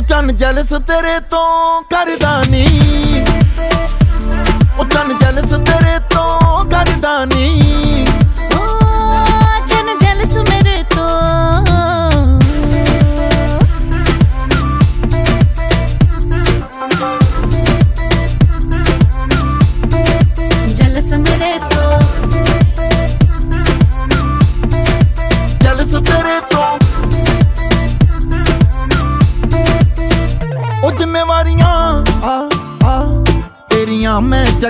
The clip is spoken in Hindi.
चन जलस तेरे तो करदा नी, ओ चन जलस तेरे तो करदा नी, ओ चन जलस मेरे तो जलस मेरे तो जलस तेरे तो। ओ जिम्मेवारियां तेरियां मैं